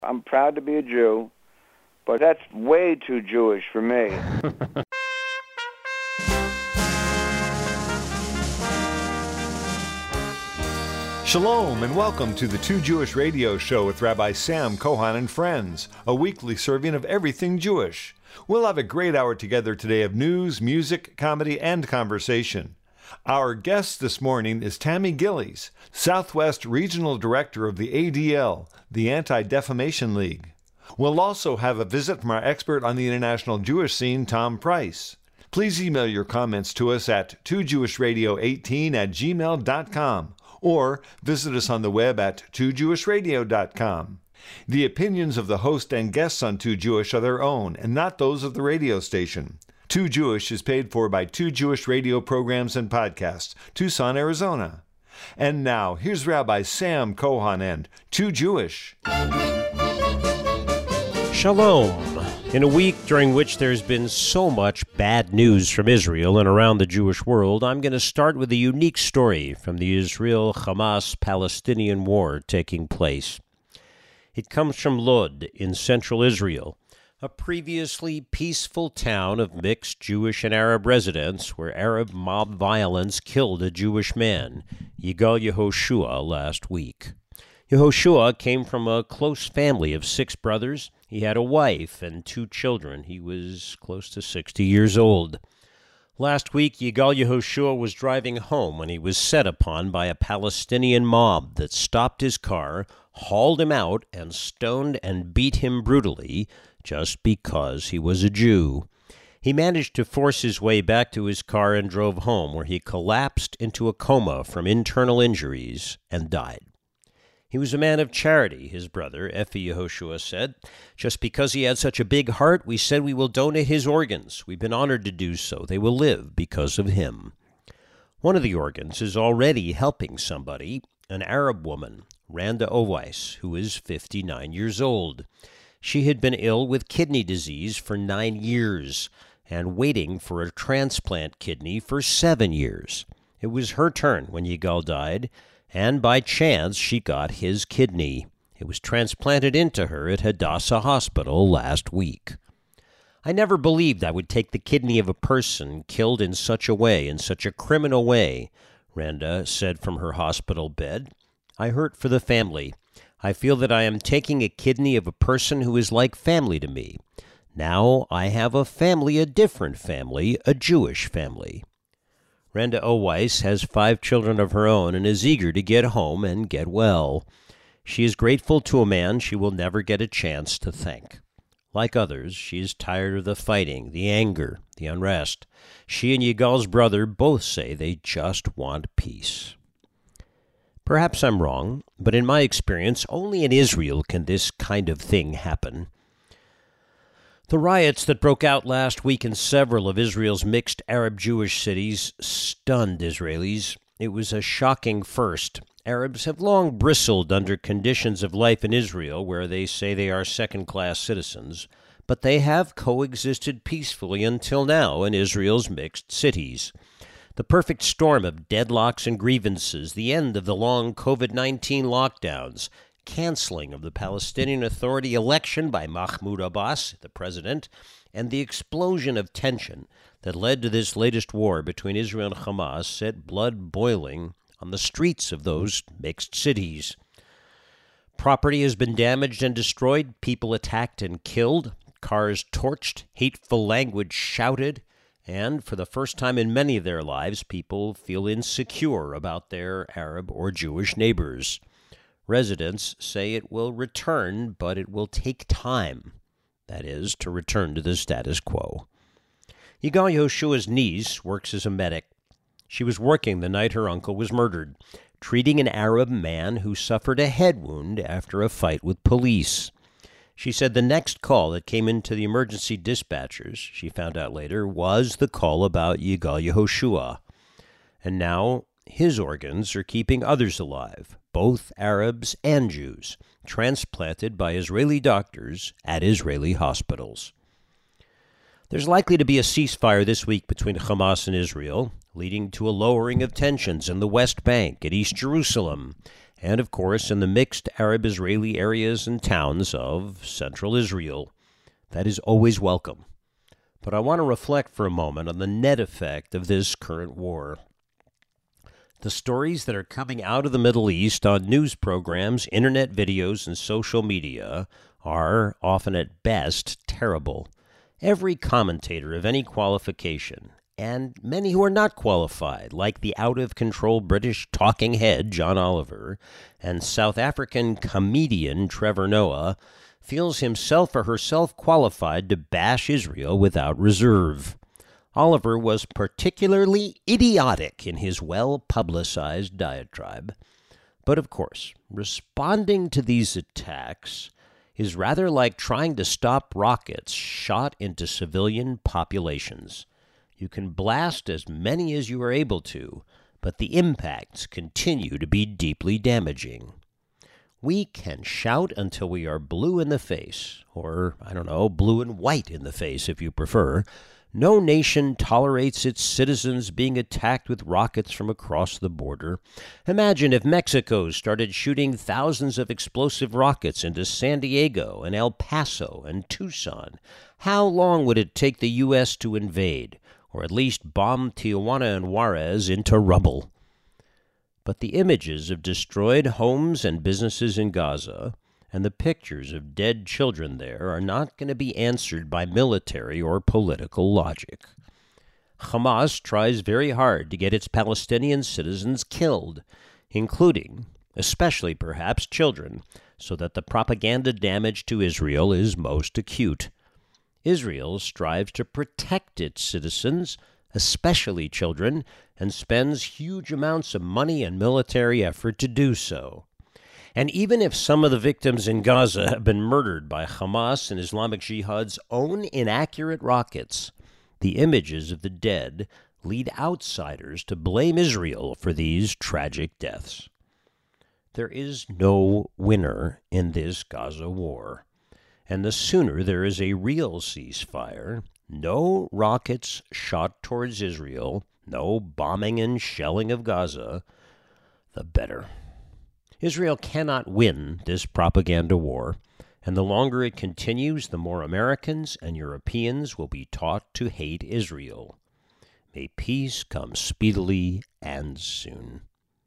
I'm proud to be a Jew, but that's way too Jewish for me. Shalom and welcome to the Two Jewish Radio Show with Rabbi Sam Kohan and friends, a weekly serving of everything Jewish. We'll have a great hour together today of news, music, comedy, and conversation. Our guest this morning is Tammy Gillies, Southwest Regional Director of the ADL, the Anti-Defamation League. We'll also have a visit from our expert on the international Jewish scene, Tom Price. Please email your comments to us at twojewishradio18@gmail.com or visit us on the web at twojewishradio.com. The opinions of the host and guests on Too Jewish are their own and not those of the radio station. Too Jewish is paid for by Two Jewish Radio Programs and Podcasts, Tucson, Arizona. And now, here's Rabbi Sam Kohan and Too Jewish. Shalom. In a week during which there's been so much bad news from Israel and around the Jewish world, I'm going to start with a unique story from the Israel-Hamas-Palestinian war taking place. It comes from Lod in central Israel, a previously peaceful town of mixed Jewish and Arab residents where Arab mob violence killed a Jewish man, Yigal Yehoshua, last week. Yehoshua came from a close family of 6 brothers. He had a wife and 2 children. He was close to 60 years old. Last week, Yigal Yehoshua was driving home when he was set upon by a Palestinian mob that stopped his car, hauled him out, and stoned and beat him brutally just because he was a Jew. He managed to force his way back to his car and drove home, where he collapsed into a coma from internal injuries and died. He was a man of charity, his brother, Effie Yehoshua, said. Just because he had such a big heart, we said we will donate his organs. We've been honored to do so. They will live because of him. One of the organs is already helping somebody, an Arab woman, Randa Owais, who is 59 years old. She had been ill with kidney disease for 9 years and waiting for a transplant kidney for 7 years. It was her turn when Yigal died, and by chance she got his kidney. It was transplanted into her at Hadassah Hospital last week. I never believed I would take the kidney of a person killed in such a way, in such a criminal way, Randa said from her hospital bed. I hurt for the family. I feel that I am taking a kidney of a person who is like family to me. Now I have a family, a different family, a Jewish family. Randa Owais has 5 children of her own and is eager to get home and get well. She is grateful to a man she will never get a chance to thank. Like others, she is tired of the fighting, the anger, the unrest. She and Yigal's brother both say they just want peace. Perhaps I'm wrong, but in my experience, only in Israel can this kind of thing happen. The riots that broke out last week in several of Israel's mixed Arab-Jewish cities stunned Israelis. It was a shocking first. Arabs have long bristled under conditions of life in Israel where they say they are second-class citizens, but they have coexisted peacefully until now in Israel's mixed cities. The perfect storm of deadlocks and grievances, the end of the long COVID-19 lockdowns, canceling of the Palestinian Authority election by Mahmoud Abbas, the president, and the explosion of tension that led to this latest war between Israel and Hamas set blood boiling on the streets of those mixed cities. Property has been damaged and destroyed, people attacked and killed, cars torched, hateful language shouted, and for the first time in many of their lives, people feel insecure about their Arab or Jewish neighbors. Residents say it will return, but it will take time. That is, to return to the status quo. Yigal Yehoshua's niece works as a medic. She was working the night her uncle was murdered, treating an Arab man who suffered a head wound after a fight with police. She said the next call that came into the emergency dispatchers, she found out later, was the call about Yigal Yehoshua. And now his organs are keeping others alive, both Arabs and Jews, transplanted by Israeli doctors at Israeli hospitals. There's likely to be a ceasefire this week between Hamas and Israel, leading to a lowering of tensions in the West Bank and East Jerusalem, and, of course, in the mixed Arab-Israeli areas and towns of central Israel. That is always welcome. But I want to reflect for a moment on the net effect of this current war. The stories that are coming out of the Middle East on news programs, internet videos, and social media are, often at best, terrible. Every commentator of any qualification, and many who are not qualified, like the out-of-control British talking head John Oliver and South African comedian Trevor Noah, feels himself or herself qualified to bash Israel without reserve. Oliver was particularly idiotic in his well-publicized diatribe. But of course, responding to these attacks is rather like trying to stop rockets shot into civilian populations. You can blast as many as you are able to, but the impacts continue to be deeply damaging. We can shout until we are blue in the face, or, blue and white in the face if you prefer. No nation tolerates its citizens being attacked with rockets from across the border. Imagine if Mexico started shooting thousands of explosive rockets into San Diego and El Paso and Tucson. How long would it take the U.S. to invade, or at least bomb Tijuana and Juarez into rubble? But the images of destroyed homes and businesses in Gaza and the pictures of dead children there are not going to be answered by military or political logic. Hamas tries very hard to get its Palestinian citizens killed, including, especially perhaps, children, so that the propaganda damage to Israel is most acute. Israel strives to protect its citizens, especially children, and spends huge amounts of money and military effort to do so. And even if some of the victims in Gaza have been murdered by Hamas and Islamic Jihad's own inaccurate rockets, the images of the dead lead outsiders to blame Israel for these tragic deaths. There is no winner in this Gaza war, and the sooner there is a real ceasefire, no rockets shot towards Israel, no bombing and shelling of Gaza, the better. Israel cannot win this propaganda war, and the longer it continues, the more Americans and Europeans will be taught to hate Israel. May peace come speedily and soon.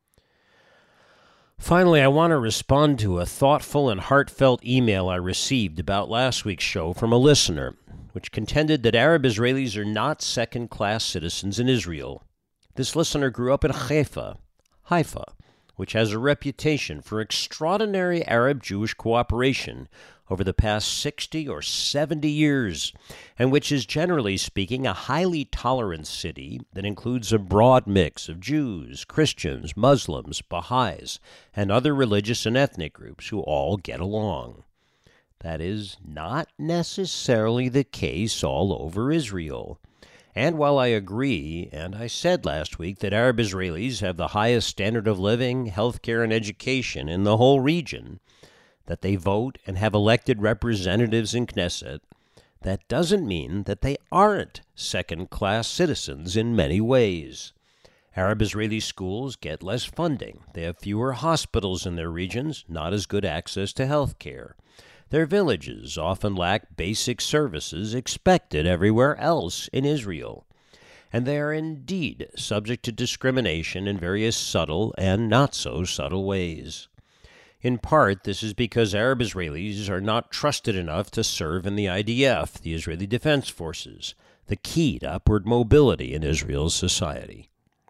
Finally, I want to respond to a thoughtful and heartfelt email I received about last week's show from a listener, which contended that Arab Israelis are not second-class citizens in Israel. This listener grew up in Haifa, which has a reputation for extraordinary Arab-Jewish cooperation over the past 60 or 70 years, and which is, generally speaking, a highly tolerant city that includes a broad mix of Jews, Christians, Muslims, Baha'is, and other religious and ethnic groups who all get along. That is not necessarily the case all over Israel. And while I agree, and I said last week, that Arab Israelis have the highest standard of living, healthcare, and education in the whole region, that they vote and have elected representatives in Knesset, that doesn't mean that they aren't second-class citizens in many ways. Arab Israeli schools get less funding. They have fewer hospitals in their regions, not as good access to health care. Their villages often lack basic services expected everywhere else in Israel. And they are indeed subject to discrimination in various subtle and not-so-subtle ways. In part, this is because Arab Israelis are not trusted enough to serve in the IDF, the Israeli Defense Forces, the key to upward mobility in Israel's society.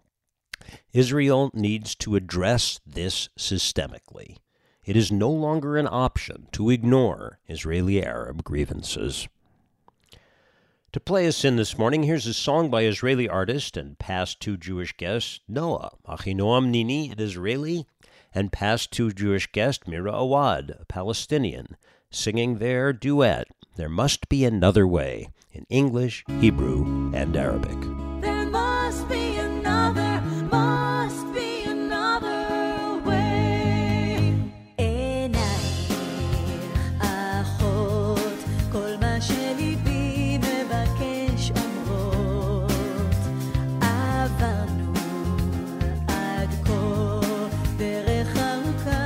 Israel needs to address this systemically. It is no longer an option to ignore Israeli-Arab grievances. To play us in this morning, here's a song by Israeli artist and past two Jewish guest, Noah, Achinoam Nini, an Israeli, and past two Jewish guest, Mira Awad, a Palestinian, singing their duet, There Must Be Another Way, in English, Hebrew, and Arabic. There must be another way. עיניי אחות, כל מה שליבי מבקש אומרות. עברנו עד כה דרך ארוכה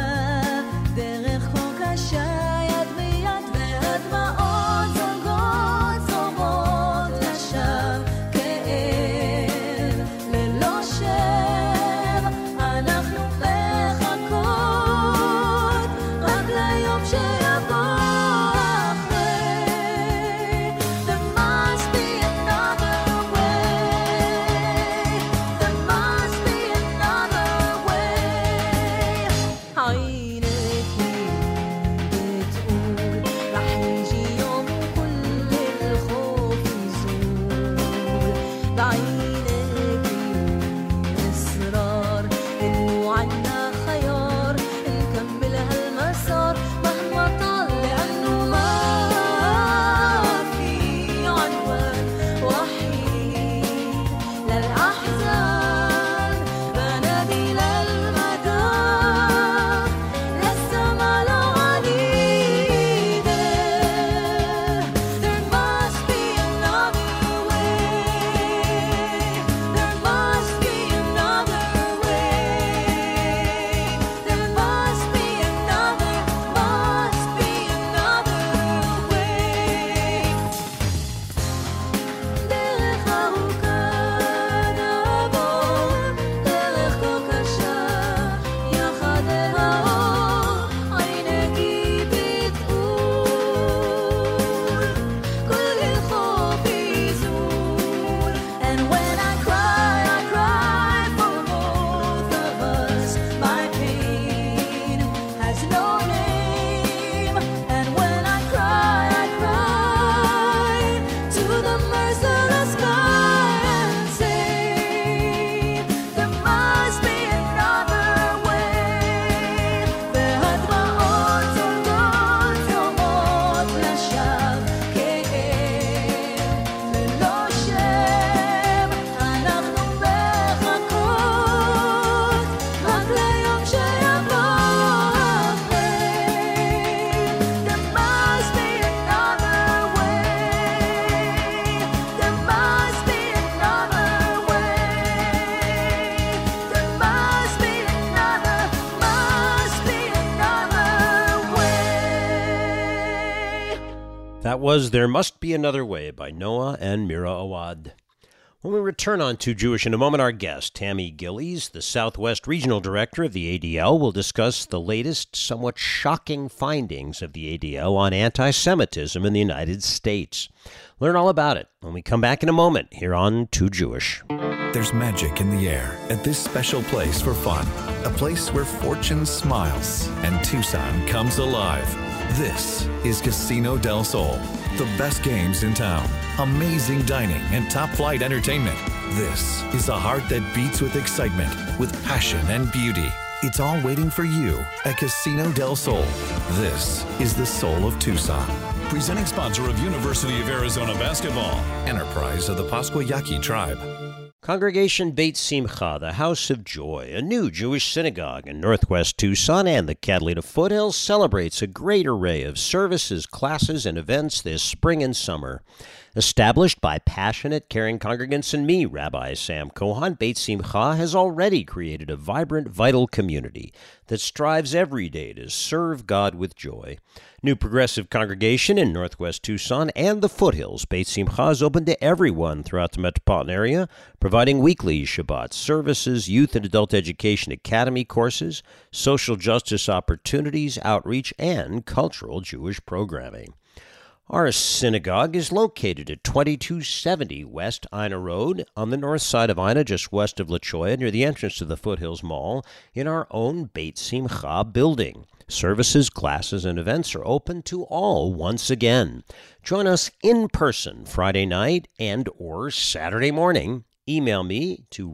That was There Must Be Another Way by Noah and Mira Awad. When we return on Too Jewish in a moment, our guest, Tammy Gillies, the Southwest Regional Director of the ADL, will discuss the latest, somewhat shocking findings of the ADL on anti-Semitism in the United States. Learn all about it when we come back in a moment here on Too Jewish. There's magic in the air at this special place for fun. A place where fortune smiles and Tucson comes alive. This is Casino del Sol. The best games in town, amazing dining, and top-flight entertainment. This is a heart that beats with excitement, with passion and beauty. It's all waiting for you at Casino del Sol. This is the soul of Tucson. Presenting sponsor of University of Arizona Basketball. Enterprise of the Pasquayaqui Tribe. Congregation Beit Simcha, the House of Joy, a new Jewish synagogue in northwest Tucson, and the Catalina Foothills celebrates a great array of services, classes, and events this spring and summer. Established by passionate, caring congregants and me, Rabbi Sam Kohan, Beit Simcha has already created a vibrant, vital community that strives every day to serve God with joy. New progressive congregation in northwest Tucson and the foothills, Beit Simcha is open to everyone throughout the metropolitan area, providing weekly Shabbat services, youth and adult education academy courses, social justice opportunities, outreach, and cultural Jewish programming. Our synagogue is located at 2270 West Ina Road on the north side of Ina, just west of La Choya, near the entrance to the Foothills Mall, in our own Beit Simcha building. Services, classes, and events are open to all once again. Join us in person Friday night and or Saturday morning. Email me to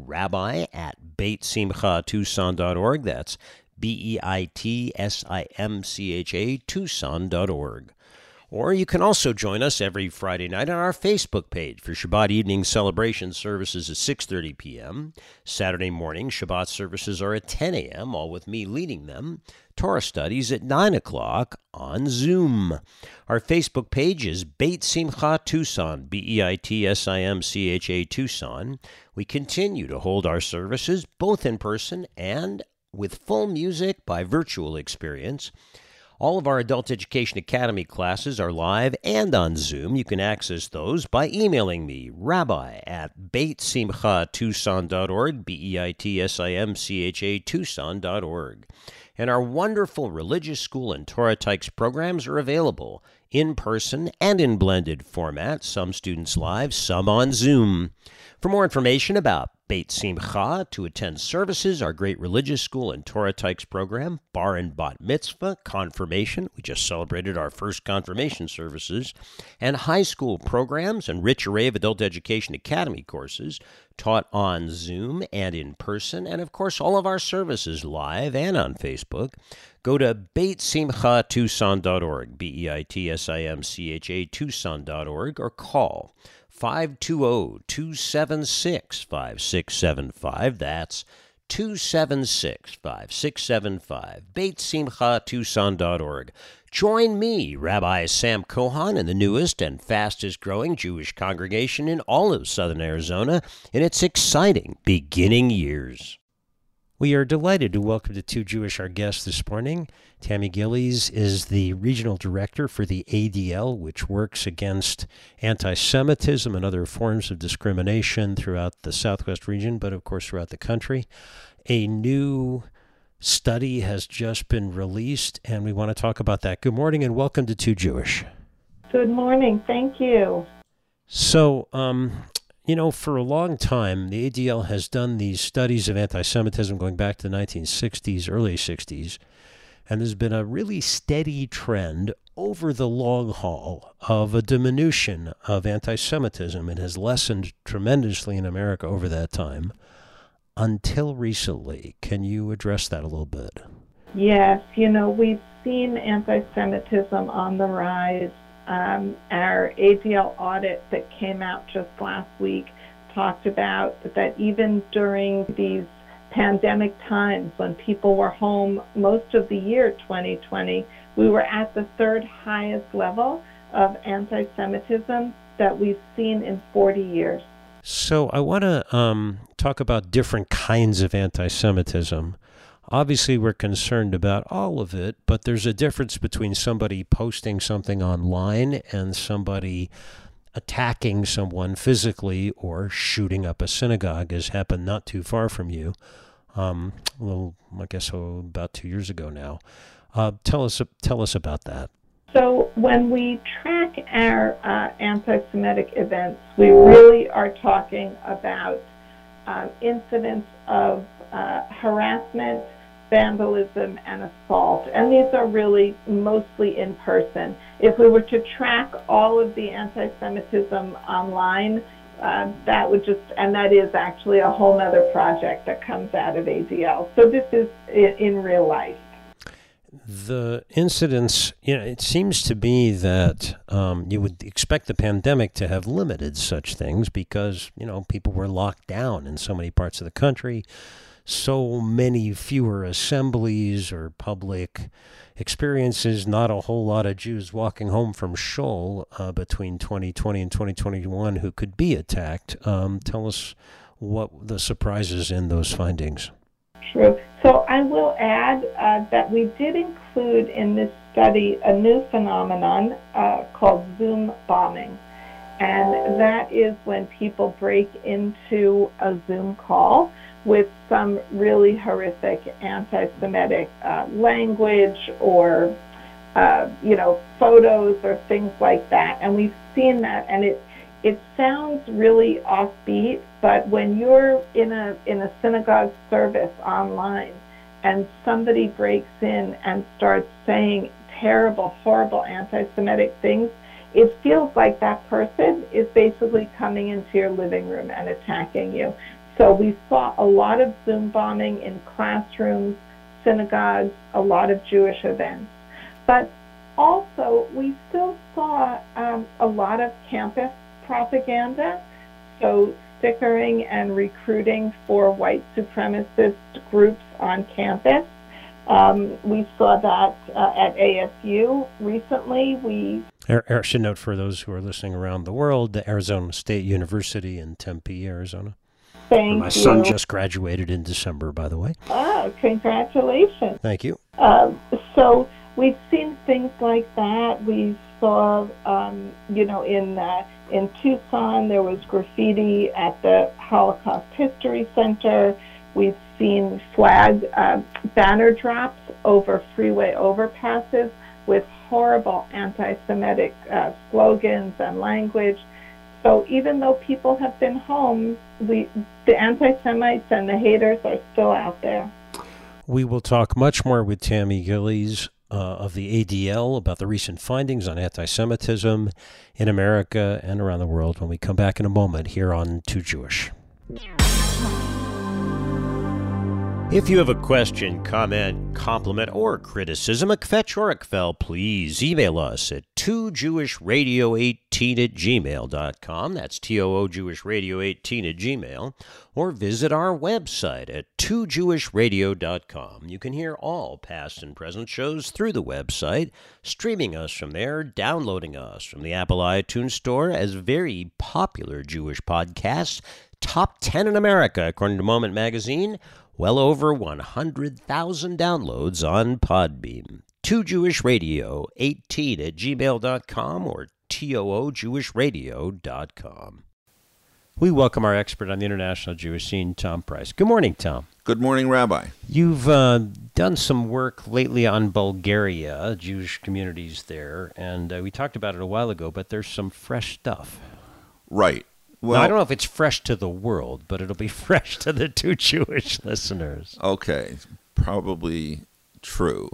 rabbi@beitsimchatucson.org. That's BEITSIMCHA Tucson.org. Or you can also join us every Friday night on our Facebook page for Shabbat evening celebration services at 6:30 p.m. Saturday morning Shabbat services are at 10 a.m., all with me leading them. Torah studies at 9 o'clock on Zoom. Our Facebook page is Beit Simcha Tucson, BEITSIMCHA Tucson. We continue to hold our services both in person and with full music by virtual experience. All of our Adult Education Academy classes are live and on Zoom. You can access those by emailing me, rabbi@beitsimchatucson.org, BEITSIMCHA Tucson.org. And our wonderful religious school and Torah Tykes programs are available in person and in blended format, some students live, some on Zoom. For more information about Beit Simcha, to attend services, our great religious school and Torah Tykes program, bar and bat mitzvah, confirmation, we just celebrated our first confirmation services, and high school programs and rich array of adult education academy courses taught on Zoom and in person, and of course all of our services live and on Facebook. Go to BeitSimchaTucson.org, BEITSIMCHA Tucson.org, or call 520-276-5675. That's 276-5675. BeitSimchaTucson.org. Join me, Rabbi Sam Kohan, in the newest and fastest growing Jewish congregation in all of southern Arizona in its exciting beginning years. We are delighted to welcome to Too Jewish our guest this morning. Tammy Gillies is the regional director for the ADL, which works against anti-Semitism and other forms of discrimination throughout the Southwest region, but of course throughout the country. A new study has just been released, and we want to talk about that. Good morning and welcome to Too Jewish. Good morning. Thank you. So, for a long time, the ADL has done these studies of anti-Semitism going back to the 1960s, early 60s, and there's been a really steady trend over the long haul of a diminution of anti-Semitism. It has lessened tremendously in America over that time until recently. Can you address that a little bit? Yes, we've seen anti-Semitism on the rise. Our ADL audit that came out just last week talked about that even during these pandemic times when people were home most of the year 2020, we were at the third highest level of anti-Semitism that we've seen in 40 years. So I want to talk about different kinds of anti-Semitism. Obviously, we're concerned about all of it, but there's a difference between somebody posting something online and somebody attacking someone physically or shooting up a synagogue, as happened not too far from you. I guess about 2 years ago now. Tell us about that. So when we track our anti-Semitic events, we really are talking about incidents of harassment, vandalism, and assault. And these are really mostly in person. If we were to track all of the anti-Semitism online, that is actually a whole other project that comes out of ADL. So this is in real life. The incidents, it seems to be that you would expect the pandemic to have limited such things because, people were locked down in so many parts of the country, so many fewer assemblies or public experiences, not a whole lot of Jews walking home from Shul between 2020 and 2021 who could be attacked. Tell us what the surprises in those findings. True. So I will add that we did include in this study a new phenomenon called Zoom bombing. And that is when people break into a Zoom call with some really horrific anti-Semitic language or, photos or things like that. And we've seen that, and it sounds really offbeat, but when you're in a synagogue service online and somebody breaks in and starts saying terrible, horrible anti-Semitic things, it feels like that person is basically coming into your living room and attacking you. So we saw a lot of Zoom bombing in classrooms, synagogues, a lot of Jewish events. But also, we still saw a lot of campus propaganda, so stickering and recruiting for white supremacist groups on campus. We saw that at ASU recently. I should note for those who are listening around the world, the Arizona State University in Tempe, Arizona. Thank My son just graduated in December, by the way. Oh, congratulations. Thank you. So we've seen things like that. We saw, in Tucson, there was graffiti at the Holocaust History Center. We've seen flag banner drops over freeway overpasses with horrible anti-Semitic slogans and language. So even though people have been home, the anti-Semites and the haters are still out there. We will talk much more with Tammy Gillies of the ADL about the recent findings on anti-Semitism in America and around the world when we come back in a moment here on Too Jewish. If you have a question, comment, compliment, or criticism, a kvetch or a kvel, please email us at toojewishradio18@gmail.com. That's toojewishradio18@gmail. Or visit our website at toojewishradio.com. You can hear all past and present shows through the website, streaming us from there, downloading us from the Apple iTunes Store as very popular Jewish podcasts, top 10 in America, according to Moment Magazine. Well over 100,000 downloads on Podbeam. toojewishradio18@gmail.com or toojewishradio.com. We welcome our expert on the international Jewish scene, Tom Price. Good morning, Tom. Good morning, Rabbi. You've done some work lately on Bulgaria, Jewish communities there, and we talked about it a while ago, but there's some fresh stuff. Right. Well, now, I don't know if it's fresh to the world, but it'll be fresh to the Too Jewish listeners. Okay, probably true.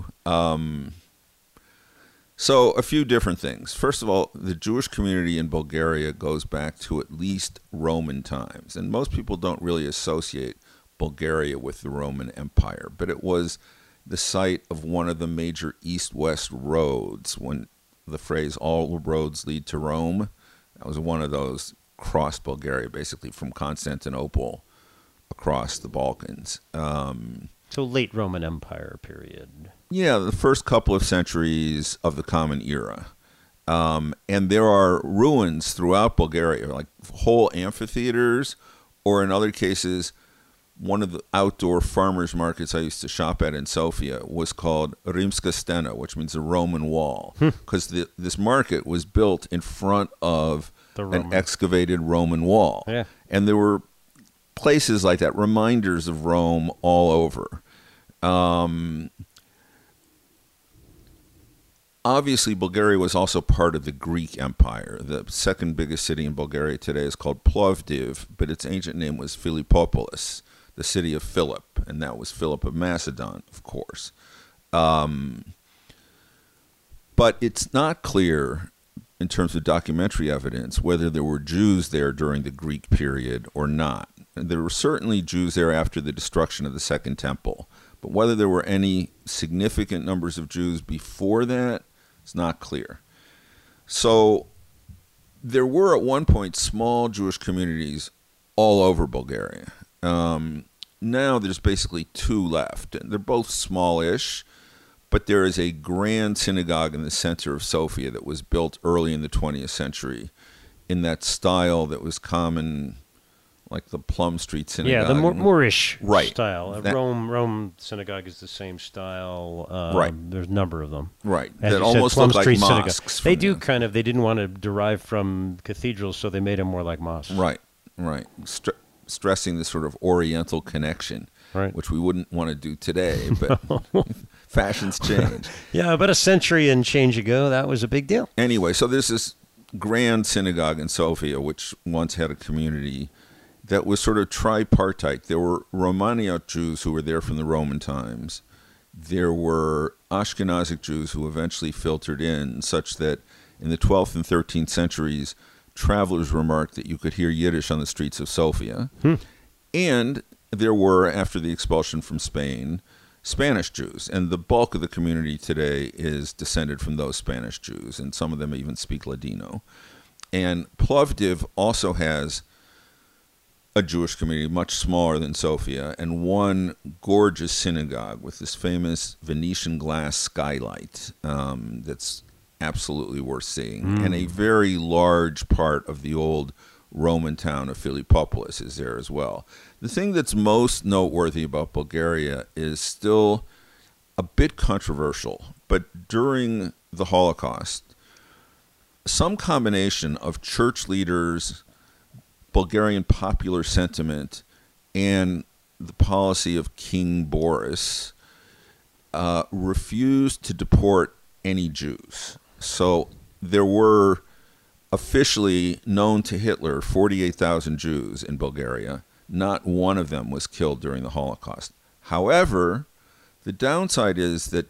So a few different things. First of all, the Jewish community in Bulgaria goes back to at least Roman times, and most people don't really associate Bulgaria with the Roman Empire, but it was the site of one of the major east-west roads. When the phrase "all roads lead to Rome," that was one of those. Crossed Bulgaria, basically from Constantinople across the Balkans. So late Roman Empire period. Yeah, the first couple of centuries of the Common Era. And there are ruins throughout Bulgaria, like whole amphitheaters, or in other cases, one of the outdoor farmers markets I used to shop at in Sofia was called Rimska Stena, which means the Roman wall, because this market was built in front of an excavated Roman wall. Yeah. And there were places like that, reminders of Rome all over. Obviously, Bulgaria was also part of the Greek Empire. The second biggest city in Bulgaria today is called Plovdiv, but its ancient name was Philippopolis, the city of Philip, and that was Philip of Macedon, of course. But it's not clear, in terms of documentary evidence, whether there were Jews there during the Greek period or not. And there were certainly Jews there after the destruction of the Second Temple, but whether there were any significant numbers of Jews before that, it's not clear. So there were at one point small Jewish communities all over Bulgaria. Now there's basically two left. They're both smallish, but there is a grand synagogue in the center of Sofia that was built early in the 20th century in that style that was common, like the Plum Street Synagogue. Yeah, the Moorish Right. style. That- Rome synagogue is the same style. Right. There's a number of them. Right. As That you almost said, Plum look like Street mosques. Synagogue. They from do the- they didn't want to derive from cathedrals, so they made them more like mosques. Right. Stressing this sort of Oriental connection, Right. which we wouldn't want to do today, but fashions change. Yeah, about a century and change ago, that was a big deal. Anyway, so there's this grand synagogue in Sofia, which once had a community that was sort of tripartite. There were Romaniot Jews who were there from the Roman times. There were Ashkenazic Jews who eventually filtered in, such that in the 12th and 13th centuries, travelers remarked that you could hear Yiddish on the streets of Sofia. And there were, after the expulsion from Spain, Spanish Jews. And the bulk of the community today is descended from those Spanish Jews, and some of them even speak Ladino. And Plovdiv also has a Jewish community much smaller than Sofia, and one gorgeous synagogue with this famous Venetian glass skylight that's absolutely worth seeing. And a very large part of the old Roman town of Philippopolis is there as well. The thing that's most noteworthy about Bulgaria is still a bit controversial, but during the Holocaust, some combination of church leaders, Bulgarian popular sentiment, and the policy of King Boris refused to deport any Jews. So there were officially known to Hitler 48,000 Jews in Bulgaria. Not one of them was killed during the Holocaust. However, the downside is that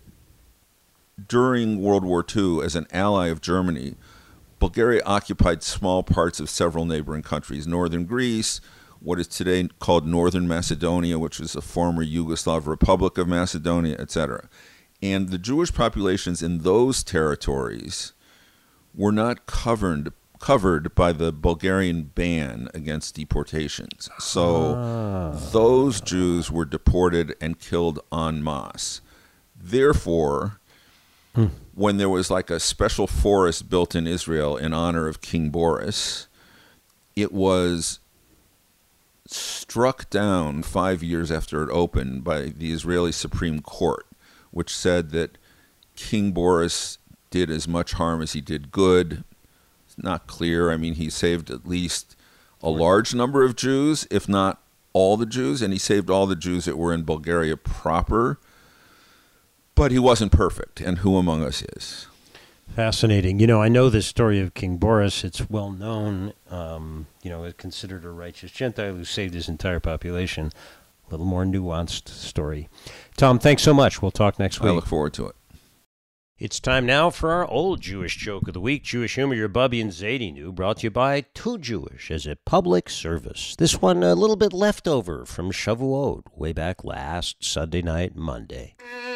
during World War II, as an ally of Germany, Bulgaria occupied small parts of several neighboring countries. Northern Greece, what is today called Northern Macedonia, which was a former Yugoslav Republic of Macedonia, etc. And the Jewish populations in those territories were not covered by the Bulgarian ban against deportations. So those Jews were deported and killed en masse. Therefore, when there was like a special forest built in Israel in honor of King Boris, it was struck down 5 years after it opened by the Israeli Supreme Court, which said that King Boris did as much harm as he did good. It's not clear. I mean, he saved at least a large number of Jews, if not all the Jews, and he saved all the Jews that were in Bulgaria proper. But he wasn't perfect, and who among us is? Fascinating. You know, I know this story of King Boris. It's well known. Considered a righteous Gentile who saved his entire population. A little more nuanced story. Tom, thanks so much. We'll talk next week. I look forward to it. It's time now for our old Jewish joke of the week. Jewish humor your Bubby and Zadie knew, brought to you by Too Jewish as a public service. This one a little bit leftover from Shavuot, way back last Sunday night, Monday.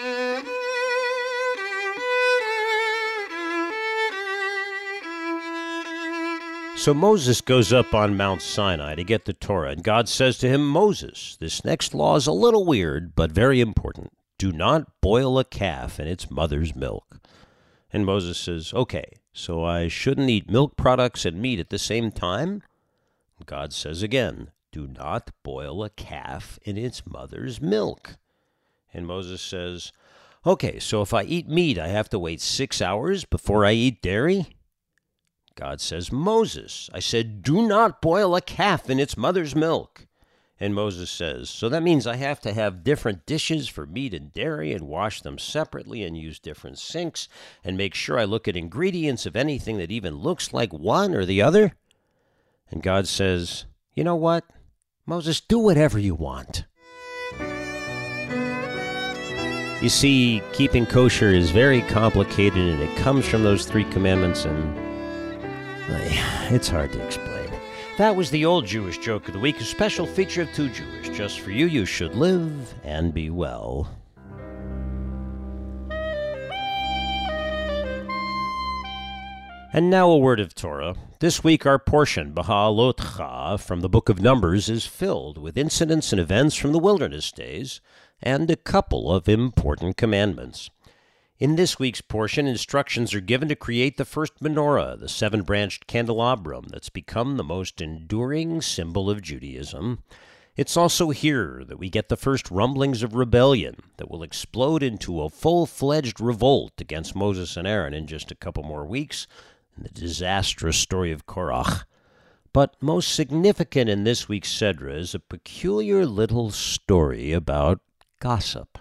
So Moses goes up on Mount Sinai to get the Torah, and God says to him, Moses, this next law is a little weird, but very important. Do not boil a calf in its mother's milk. And Moses says, okay, so I shouldn't eat milk products and meat at the same time? God says again, do not boil a calf in its mother's milk. And Moses says, okay, so if I eat meat, I have to wait 6 hours before I eat dairy? God says, Moses, I said, do not boil a calf in its mother's milk. And Moses says, so that means I have to have different dishes for meat and dairy and wash them separately and use different sinks and make sure I look at ingredients of anything that even looks like one or the other? And God says, you know what? Moses, do whatever you want. You see, keeping kosher is very complicated, and it comes from those 3 commandments, and it's hard to explain. That was the old Jewish joke of the week, a special feature of Too Jewish. Just for you, you should live and be well. And now a word of Torah. This week our portion, B'Ha'alotcha, from the book of Numbers, is filled with incidents and events from the wilderness days, and a couple of important commandments. In this week's portion, instructions are given to create the first menorah, the 7-branched candelabrum that's become the most enduring symbol of Judaism. It's also here that we get the first rumblings of rebellion that will explode into a full-fledged revolt against Moses and Aaron in just a couple more weeks, and the disastrous story of Korach. But most significant in this week's Sedra is a peculiar little story about gossip.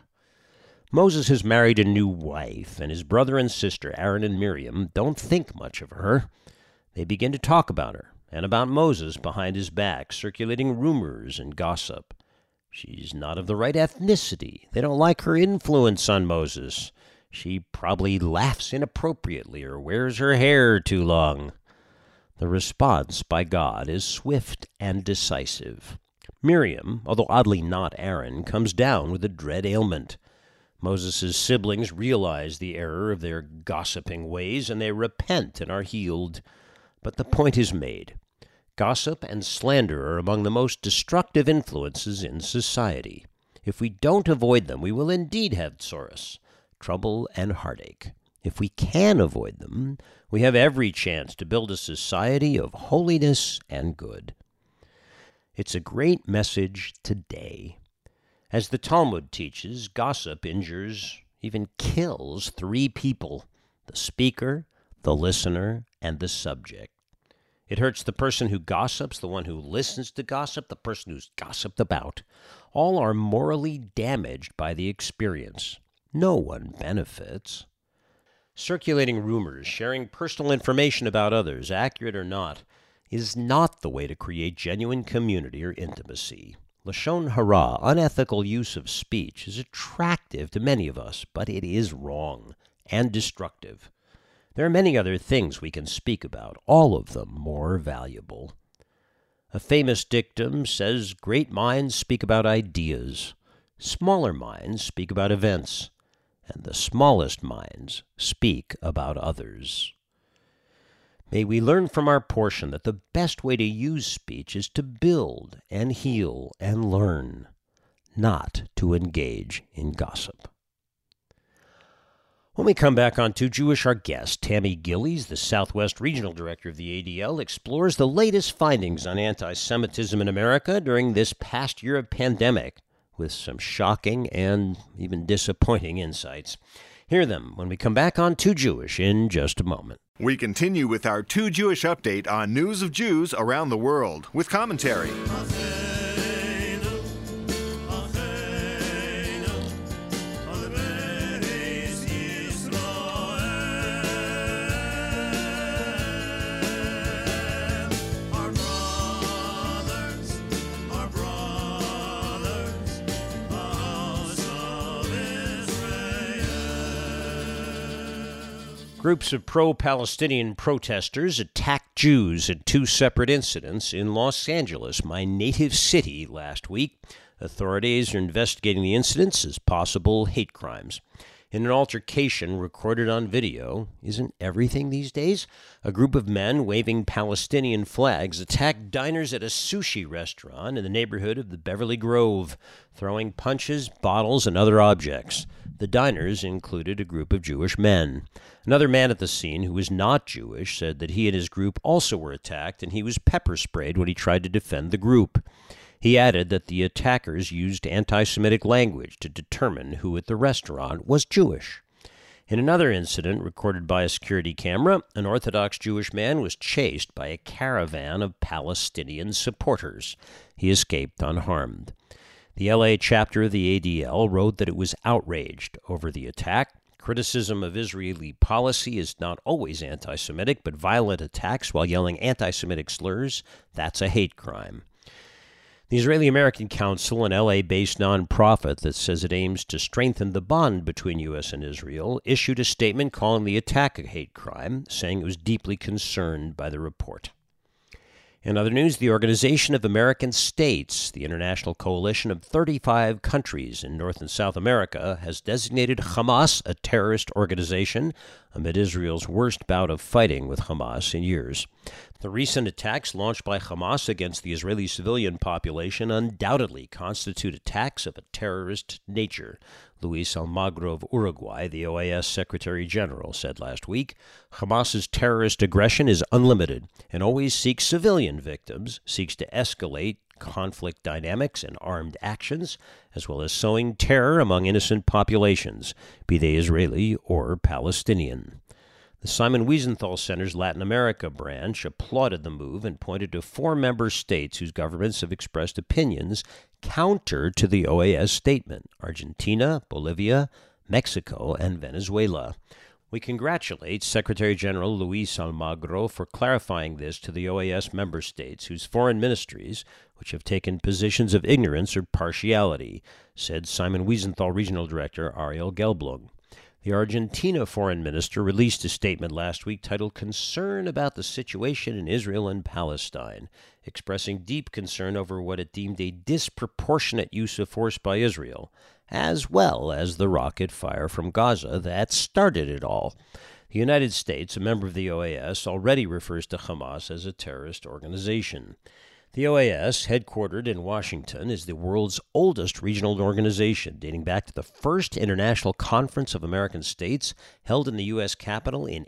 Moses has married a new wife, and his brother and sister, Aaron and Miriam, don't think much of her. They begin to talk about her and about Moses behind his back, circulating rumors and gossip. She's not of the right ethnicity. They don't like her influence on Moses. She probably laughs inappropriately or wears her hair too long. The response by God is swift and decisive. Miriam, although oddly not Aaron, comes down with a dread ailment. Moses' siblings realize the error of their gossiping ways, and they repent and are healed. But the point is made. Gossip and slander are among the most destructive influences in society. If we don't avoid them, we will indeed have tsuris, trouble and heartache. If we can avoid them, we have every chance to build a society of holiness and good. It's a great message today. As the Talmud teaches, gossip injures, even kills 3 people: the speaker, the listener, and the subject. It hurts the person who gossips, the one who listens to gossip, the person who's gossiped about. All are morally damaged by the experience. No one benefits. Circulating rumors, sharing personal information about others, accurate or not, is not the way to create genuine community or intimacy. Lashon hara, unethical use of speech, is attractive to many of us, but it is wrong and destructive. There are many other things we can speak about, all of them more valuable. A famous dictum says great minds speak about ideas, smaller minds speak about events, and the smallest minds speak about others. May we learn from our portion that the best way to use speech is to build and heal and learn, not to engage in gossip. When we come back on Too Jewish, our guest, Tammy Gillies, the Southwest Regional Director of the ADL, explores the latest findings on anti-Semitism in America during this past year of pandemic, with some shocking and even disappointing insights. Hear them when we come back on Too Jewish in just a moment. We continue with our Too Jewish update on news of Jews around the world with commentary. Groups of pro-Palestinian protesters attacked Jews in 2 separate incidents in Los Angeles, my native city, last week. Authorities are investigating the incidents as possible hate crimes. In an altercation recorded on video, isn't everything these days? A group of men waving Palestinian flags attacked diners at a sushi restaurant in the neighborhood of the Beverly Grove, throwing punches, bottles, and other objects. The diners included a group of Jewish men. Another man at the scene, who was not Jewish, said that he and his group also were attacked, and he was pepper sprayed when he tried to defend the group. He added that the attackers used anti-Semitic language to determine who at the restaurant was Jewish. In another incident recorded by a security camera, an Orthodox Jewish man was chased by a caravan of Palestinian supporters. He escaped unharmed. The LA chapter of the ADL wrote that it was outraged over the attack. Criticism of Israeli policy is not always anti-Semitic, but violent attacks while yelling anti-Semitic slurs, that's a hate crime. The Israeli-American Council, an LA-based nonprofit that says it aims to strengthen the bond between U.S. and Israel, issued a statement calling the attack a hate crime, saying it was deeply concerned by the report. In other news, the Organization of American States, the international coalition of 35 countries in North and South America, has designated Hamas a terrorist organization amid Israel's worst bout of fighting with Hamas in years. The recent attacks launched by Hamas against the Israeli civilian population undoubtedly constitute attacks of a terrorist nature, Luis Almagro of Uruguay, the OAS Secretary General, said last week. Hamas's terrorist aggression is unlimited and always seeks civilian victims, seeks to escalate conflict dynamics and armed actions, as well as sowing terror among innocent populations, be they Israeli or Palestinian. The Simon Wiesenthal Center's Latin America branch applauded the move and pointed to 4 member states whose governments have expressed opinions counter to the OAS statement: Argentina, Bolivia, Mexico, and Venezuela. We congratulate Secretary General Luis Almagro for clarifying this to the OAS member states whose foreign ministries, which have taken positions of ignorance or partiality, said Simon Wiesenthal Regional Director Ariel Gelblum. The Argentina foreign minister released a statement last week titled Concern About the Situation in Israel and Palestine, expressing deep concern over what it deemed a disproportionate use of force by Israel, as well as the rocket fire from Gaza that started it all. The United States, a member of the OAS, already refers to Hamas as a terrorist organization. The OAS, headquartered in Washington, is the world's oldest regional organization, dating back to the first International Conference of American States, held in the U.S. Capitol in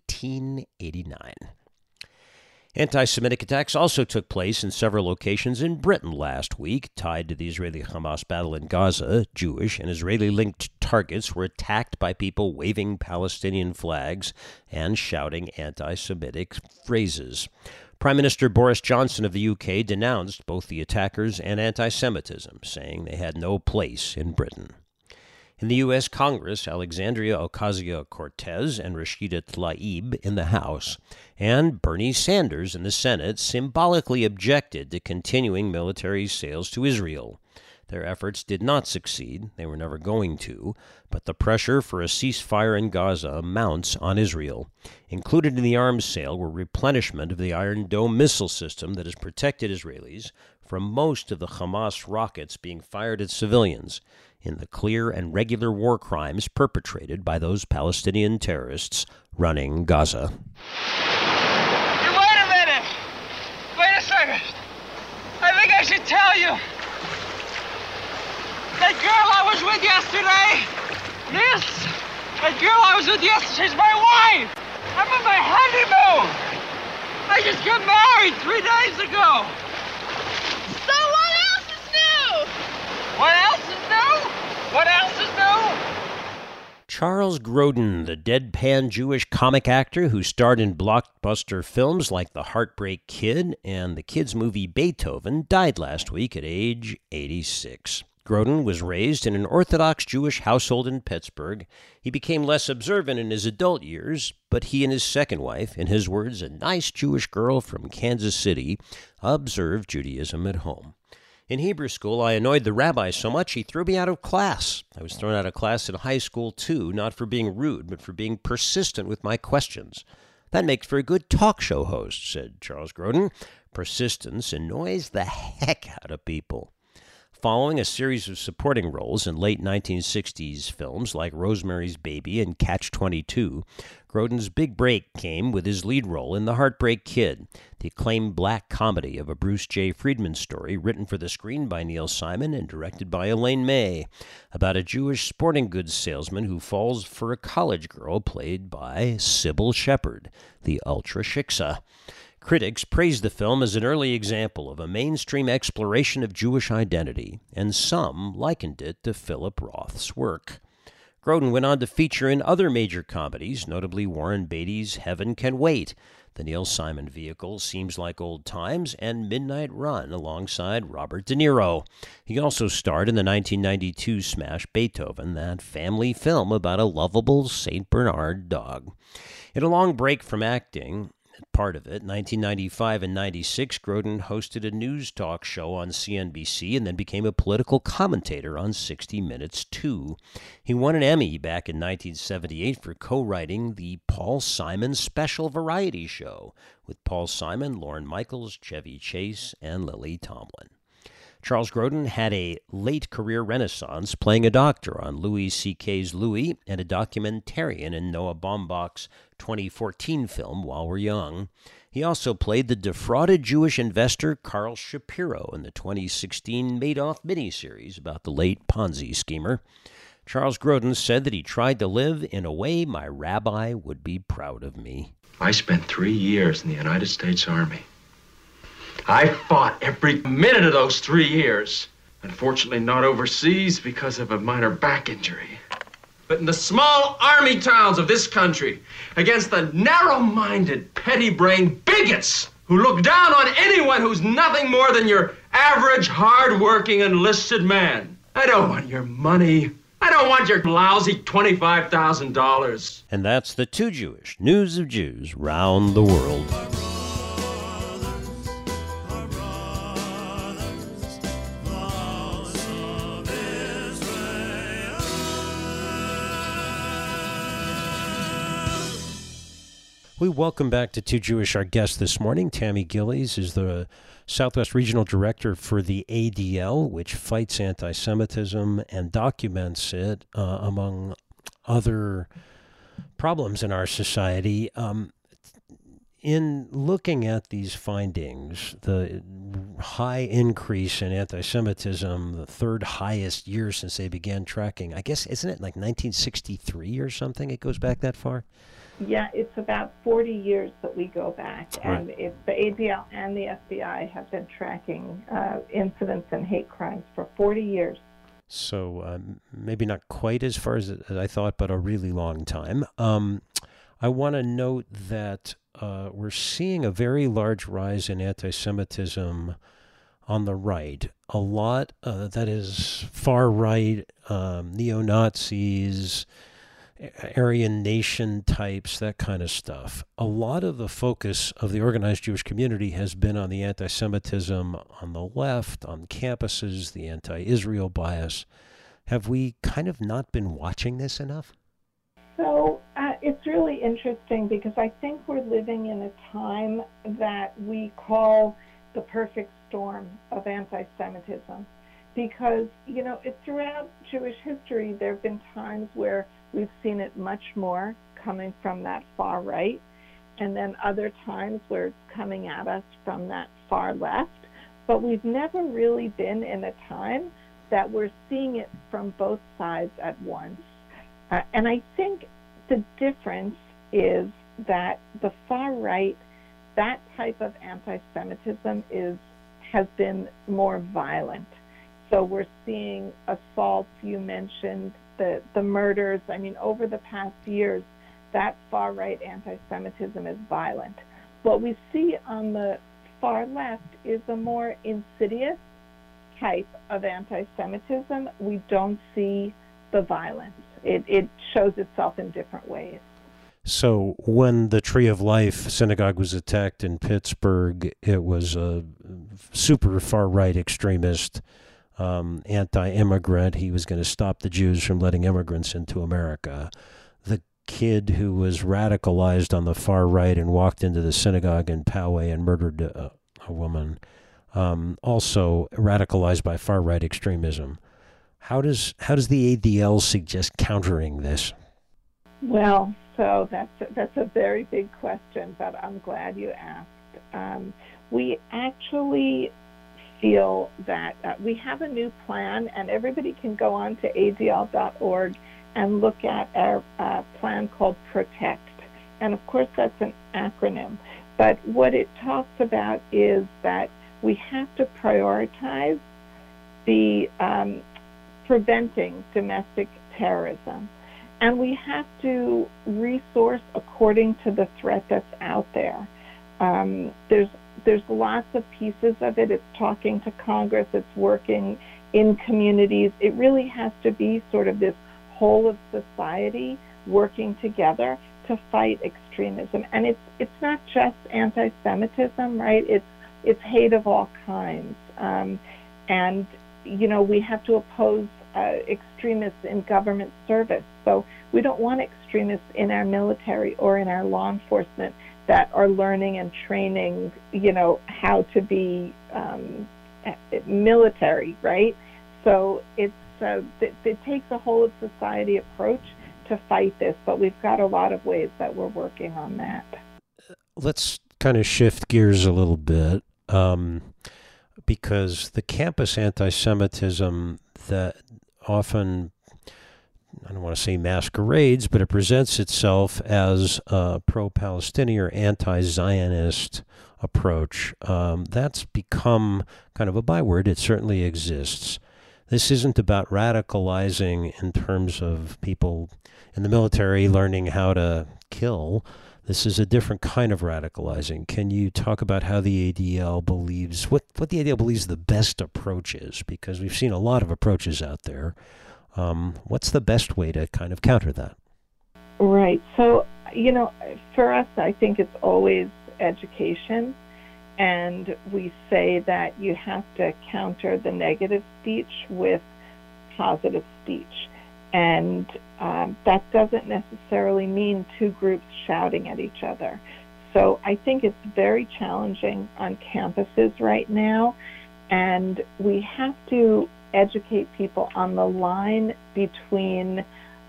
1889. Anti-Semitic attacks also took place in several locations in Britain last week, tied to the Israeli-Hamas battle in Gaza. Jewish and Israeli-linked targets were attacked by people waving Palestinian flags and shouting anti-Semitic phrases. Prime Minister Boris Johnson of the UK denounced both the attackers and anti-Semitism, saying they had no place in Britain. In the U.S. Congress, Alexandria Ocasio-Cortez and Rashida Tlaib in the House, and Bernie Sanders in the Senate symbolically objected to continuing military sales to Israel. Their efforts did not succeed, they were never going to, but the pressure for a ceasefire in Gaza mounts on Israel. Included in the arms sale were replenishment of the Iron Dome missile system that has protected Israelis from most of the Hamas rockets being fired at civilians in the clear and regular war crimes perpetrated by those Palestinian terrorists running Gaza. Hey, wait a minute! Wait a second! I think I should tell you! That girl I was with yesterday! Yes! That girl I was with yesterday, she's my wife! I'm on my honeymoon! I just got married 3 days ago! So what else is new? What else is new? What else is new? Charles Grodin, the deadpan Jewish comic actor who starred in blockbuster films like The Heartbreak Kid and the kids' movie Beethoven, died last week at age 86. Grodin was raised in an Orthodox Jewish household in Pittsburgh. He became less observant in his adult years, but he and his second wife, in his words, a nice Jewish girl from Kansas City, observed Judaism at home. In Hebrew school, I annoyed the rabbi so much he threw me out of class. I was thrown out of class in high school, too, not for being rude, but for being persistent with my questions. That makes for a good talk show host, said Charles Grodin. Persistence annoys the heck out of people. Following a series of supporting roles in late 1960s films like Rosemary's Baby and Catch-22, Grodin's big break came with his lead role in The Heartbreak Kid, the acclaimed black comedy of a Bruce J. Friedman story written for the screen by Neil Simon and directed by Elaine May, about a Jewish sporting goods salesman who falls for a college girl played by Sybil Shepherd, the ultra shiksa. Critics praised the film as an early example of a mainstream exploration of Jewish identity, and some likened it to Philip Roth's work. Grodin went on to feature in other major comedies, notably Warren Beatty's Heaven Can Wait, the Neil Simon vehicle Seems Like Old Times, and Midnight Run alongside Robert De Niro. He also starred in the 1992 smash Beethoven, that family film about a lovable St. Bernard dog. In a long break from acting, part of it, 1995 and 96, Grodin hosted a news talk show on CNBC and then became a political commentator on 60 Minutes too. He won an Emmy back in 1978 for co-writing the Paul Simon Special Variety Show with Paul Simon, Lorne Michaels, Chevy Chase, and Lily Tomlin. Charles Grodin had a late career renaissance playing a doctor on Louis C.K.'s Louie and a documentarian in Noah Baumbach's 2014 film While We're Young. He also played the defrauded Jewish investor Carl Shapiro in the 2016 Madoff miniseries about the late Ponzi schemer. Charles Grodin said that he tried to live in a way my rabbi would be proud of me. I spent 3 years in the United States Army. I fought every minute of those 3 years. Unfortunately, not overseas because of a minor back injury. But in the small army towns of this country, against the narrow-minded, petty-brained bigots who look down on anyone who's nothing more than your average, hard-working, enlisted man. I don't want your money. I don't want your lousy $25,000. And that's the Too Jewish News of Jews Round the World. We welcome back to Too Jewish. Our guest this morning, Tammy Gillies, is the Southwest Regional Director for the ADL, which fights anti-Semitism and documents it, among other problems in our society. In looking at these findings, the high increase in anti-Semitism, the third highest year since they began tracking, I guess, isn't it like 1963 or something? It goes back that far? Yeah, it's about 40 years that we go back, Right. and it's the ADL and the FBI have been tracking incidents and hate crimes for 40 years. So maybe not quite as far as I thought, but a really long time. I want to note that we're seeing a very large rise in anti-Semitism on the right. A lot that is far right, neo-Nazis, Aryan nation types, that kind of stuff. A lot of the focus of the organized Jewish community has been on the anti-Semitism on the left, on campuses, the anti-Israel bias. Have we kind of not been watching this enough? So it's really interesting because I think we're living in a time that we call the perfect storm of anti-Semitism. Because, you know, throughout Jewish history, there have been times where we've seen it much more coming from that far right, and then other times where it's coming at us from that far left. But we've never really been in a time that we're seeing it from both sides at once. And I think the difference is that the far right, that type of anti-Semitism has been more violent. So we're seeing assaults. You mentioned the murders. I mean, over the past years, that far-right anti-Semitism is violent. What we see on the far left is a more insidious type of anti-Semitism. We don't see the violence. It shows itself in different ways. So when the Tree of Life synagogue was attacked in Pittsburgh, it was a super far-right extremist anti-immigrant. He was going to stop the Jews from letting immigrants into America. The kid who was radicalized on the far right and walked into the synagogue in Poway and murdered a woman, also radicalized by far right extremism. How does the ADL suggest countering this? Well, so that's a very big question, but I'm glad you asked. We actually feel that we have a new plan, and everybody can go on to adl.org and look at our plan called PROTECT. And of course, that's an acronym. But what it talks about is that we have to prioritize the preventing domestic terrorism. And we have to resource according to the threat that's out there. There's lots of pieces of it. It's talking to Congress. It's working in communities. It really has to be sort of this whole of society working together to fight extremism. And it's not just anti-Semitism, right? It's hate of all kinds. And, you know, we have to oppose extremists in government service. So we don't want extremists in our military or in our law enforcement that are learning and training, you know, how to be military, right? So it takes a whole of society approach to fight this, but we've got a lot of ways that we're working on that. Let's kind of shift gears a little bit, because the campus anti-Semitism that often, I don't want to say masquerades, but it presents itself as a pro-Palestinian or anti-Zionist approach. That's become kind of a byword. It certainly exists. This isn't about radicalizing in terms of people in the military learning how to kill. This is a different kind of radicalizing. Can you talk about how the ADL believes, what the ADL believes the best approach is? Because we've seen a lot of approaches out there. What's the best way to kind of counter that? Right. So, you know, for us, I think it's always education. And we say that you have to counter the negative speech with positive speech. And that doesn't necessarily mean two groups shouting at each other. So I think it's very challenging on campuses right now. And we have to educate people on the line between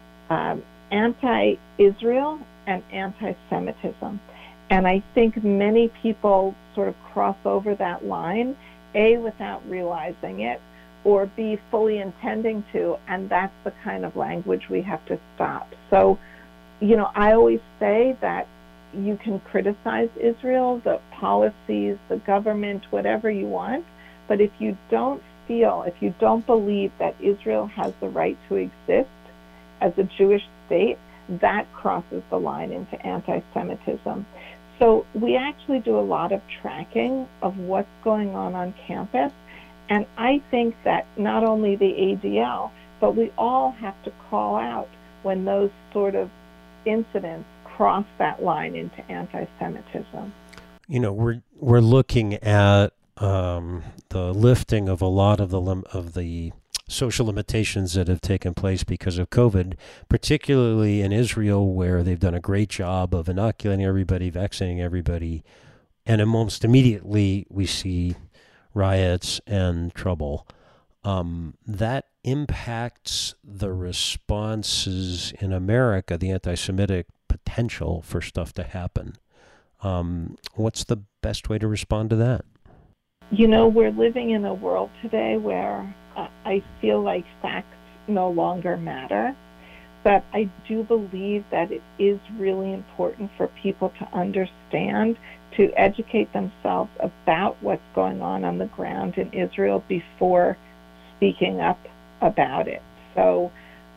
anti-Israel and anti-Semitism. And I think many people sort of cross over that line, A, without realizing it, or B, fully intending to, and that's the kind of language we have to stop. So, you know, I always say that you can criticize Israel, the policies, the government, whatever you want, but if you don't believe that Israel has the right to exist as a Jewish state, that crosses the line into anti-Semitism. So we actually do a lot of tracking of what's going on campus, and I think that not only the ADL, but we all have to call out when those sort of incidents cross that line into anti-Semitism. You know, we're looking at the lifting of a lot of the social limitations that have taken place because of COVID, particularly in Israel, where they've done a great job of inoculating everybody, vaccinating everybody, and almost immediately we see riots and trouble. That impacts the responses in America, the anti-Semitic potential for stuff to happen. What's the best way to respond to that? You know, we're living in a world today where I feel like facts no longer matter, but I do believe that it is really important for people to understand, to educate themselves about what's going on the ground in Israel before speaking up about it. So,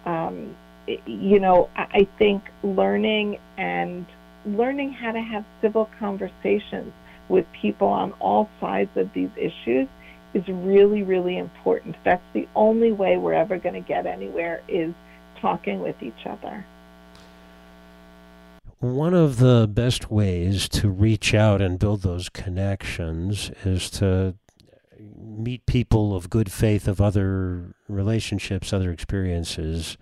you know, I think learning how to have civil conversations with people on all sides of these issues is really, really important. That's the only way we're ever going to get anywhere, is talking with each other. One of the best ways to reach out and build those connections is to meet people of good faith, of other relationships, other experiences.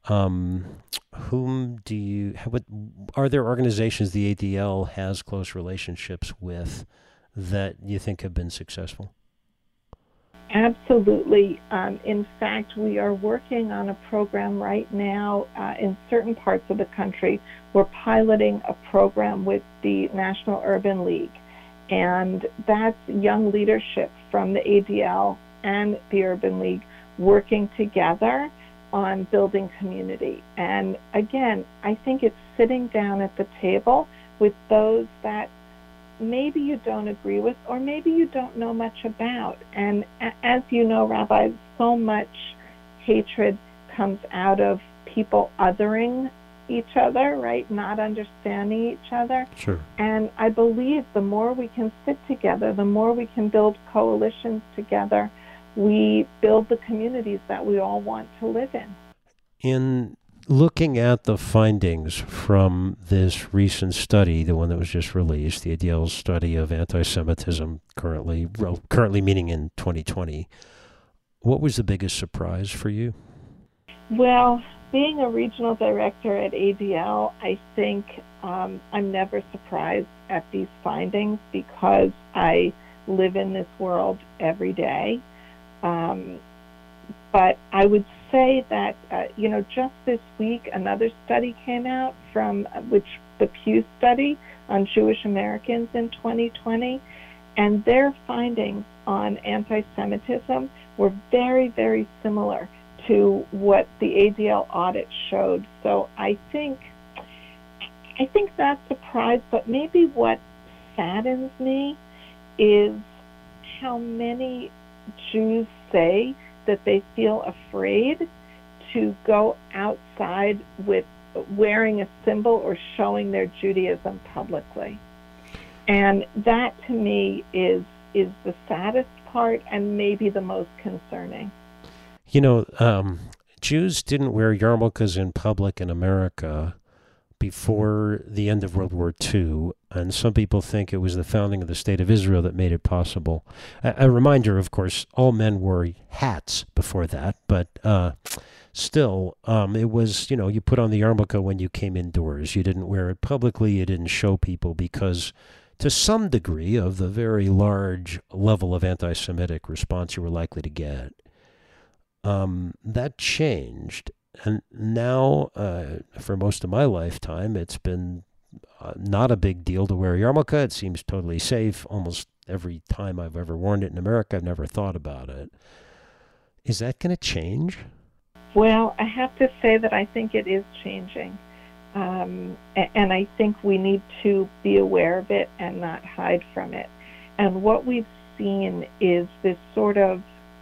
Are there organizations the ADL has close relationships with that you think have been successful? Absolutely. In fact, we are working on a program right now in certain parts of the country. We're piloting a program with the National Urban League, and that's young leadership from the ADL and the Urban League working together on building community. And again, I think it's sitting down at the table with those that maybe you don't agree with, or maybe you don't know much about. And as you know, Rabbi, so much hatred comes out of people othering each other, right? Not understanding each other. Sure. And I believe the more we can sit together, the more we can build coalitions together, we build the communities that we all want to live in. In looking at the findings from this recent study, the one that was just released, the ADL study of anti-Semitism currently meaning in 2020, what was the biggest surprise for you? Well, being a regional director at ADL, I think I'm never surprised at these findings because I live in this world every day. But I would say that, just this week, another study came out from the Pew study on Jewish Americans in 2020, and their findings on anti-Semitism were very, very similar to what the ADL audit showed. So I think that surprised, but maybe what saddens me is how many Jews say that they feel afraid to go outside with wearing a symbol or showing their Judaism publicly. And that, to me, is the saddest part and maybe the most concerning. Jews didn't wear yarmulkes in public in America before the end of World War II, and some people think it was the founding of the State of Israel that made it possible. A reminder, of course, all men wore hats before that, but still, it was, you put on the yarmulke when you came indoors. You didn't wear it publicly, you didn't show people because, to some degree, of the very large level of anti-Semitic response you were likely to get. That changed, and now, for most of my lifetime, it's been not a big deal to wear a yarmulke. It seems totally safe. Almost every time I've ever worn it in America, I've never thought about it. Is that going to change? Well, I have to say that I think it is changing. And I think we need to be aware of it and not hide from it. And what we've seen is this sort of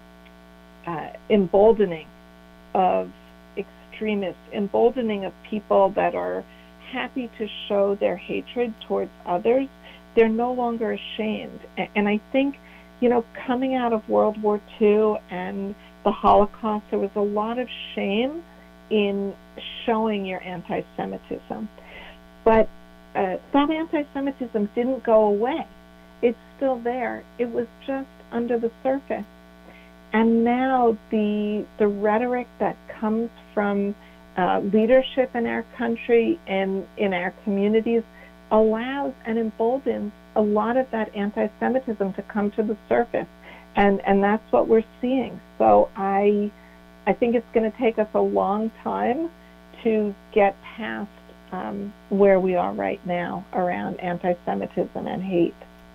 emboldening of extremists, emboldening of people that are happy to show their hatred towards others. They're no longer ashamed. And I think, coming out of World War II and the Holocaust, there was a lot of shame in showing your anti-Semitism. But that anti-Semitism didn't go away. It's still there. It was just under the surface. And now the rhetoric that comes from leadership in our country and in our communities allows and emboldens a lot of that anti-Semitism to come to the surface. And that's what we're seeing. So I think it's going to take us a long time to get past where we are right now around anti-Semitism and hate.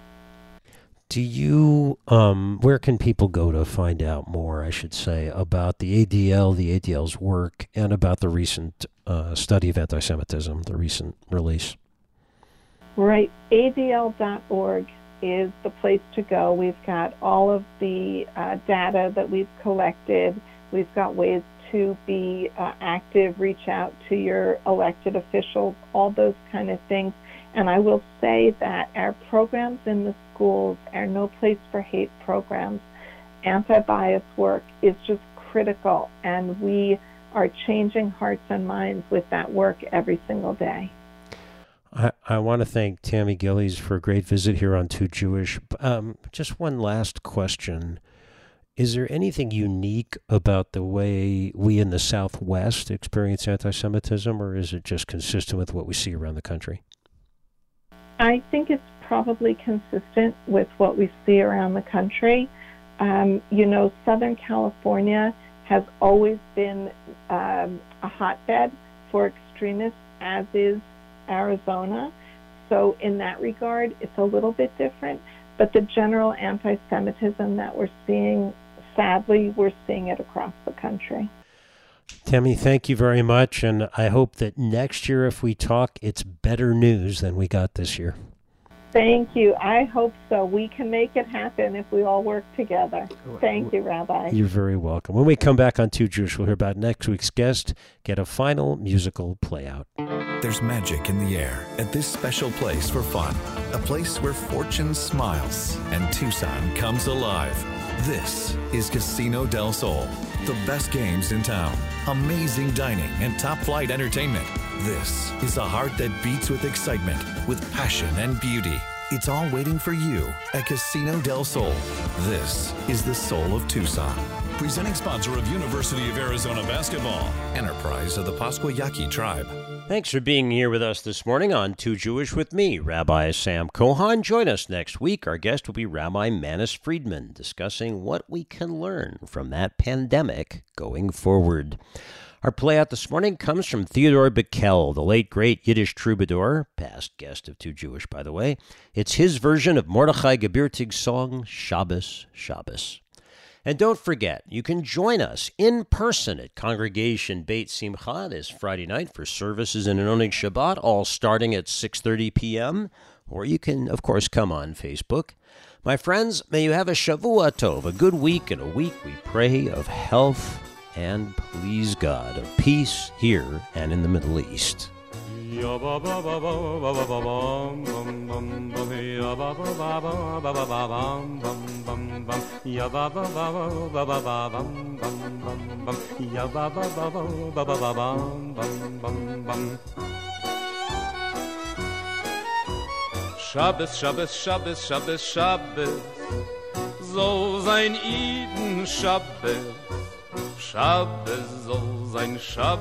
Do you, where can people go to find out more, I should say, about the ADL's work, and about the recent study of anti-Semitism, the recent release? Right. ADL.org is the place to go. We've got all of the data that we've collected. We've got ways to be active, reach out to your elected officials, all those kind of things. And I will say that our programs in the schools, our No Place for Hate programs, anti-bias work is just critical, and we are changing hearts and minds with that work every single day. I want to thank Tammy Gillies for a great visit here on Too Jewish. Just one last question. Is there anything unique about the way we in the Southwest experience anti-Semitism, or is it just consistent with what we see around the country? I think it's probably consistent with what we see around the country. Southern California has always been a hotbed for extremists, as is Arizona. So in that regard, it's a little bit different. But the general anti-Semitism that we're seeing, sadly, we're seeing it across the country. Tammy, thank you very much, and I hope that next year if we talk, it's better news than we got this year. Thank you. I hope so. We can make it happen if we all work together. Thank you, Rabbi. You're very welcome. When we come back on Too Jewish, we'll hear about next week's guest, get a final musical play-out. There's magic in the air at this special place for fun. A place where fortune smiles and Tucson comes alive. This is Casino del Sol. The best games in town, amazing dining, and top-flight entertainment. This is a heart that beats with excitement, with passion and beauty. It's all waiting for you at Casino del Sol. This is the soul of Tucson. Presenting sponsor of University of Arizona Basketball. Enterprise of the Pasquayaqui Tribe. Thanks for being here with us this morning on Too Jewish with me, Rabbi Sam Cohan. Join us next week. Our guest will be Rabbi Manis Friedman, discussing what we can learn from that pandemic going forward. Our play-out this morning comes from Theodore Bickel, the late great Yiddish troubadour, past guest of Too Jewish, by the way. It's his version of Mordechai Gebirtig's song, Shabbos, Shabbos. And don't forget, you can join us in person at Congregation Beit Simcha this Friday night for services in Anonig Shabbat, all starting at 6:30 p.m., or you can, of course, come on Facebook. My friends, may you have a Shavua Tov, a good week, and a week we pray of health and, please God, of peace here and in the Middle East. Shabbos, Shabbos, Shabbos, Shabbos, Shabbos, soll sein Eden Shabbos. Shabbos soll sein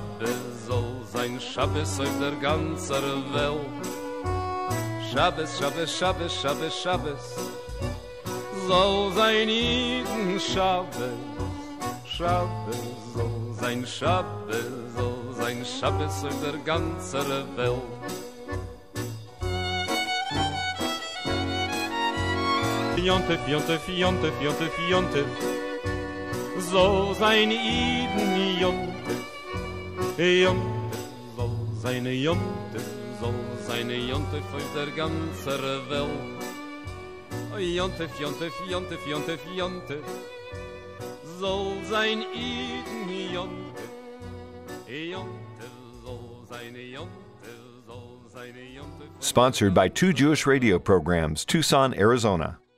Shabbos auf der ganzen Welt. Shabbos, Shabbos, Shabbos, Shabbos, Shabbos, soll sein Eden Shabbos. Shabbos soll sein Shabbos auf der ganzen Welt. Yontef, Yontef, Yontef, Yontef, Yontef, so sein Iden Yontef, Yontef, soll seine Yontef auf der ganzen Welt. Yontef, Yontef, Yontef, Yontef, Yontef, soll sein Iden Yontef, Yontef, soll seine Yontef, soll seine Yontef. Sponsored by Two Jewish Radio Programs, Tucson, Arizona.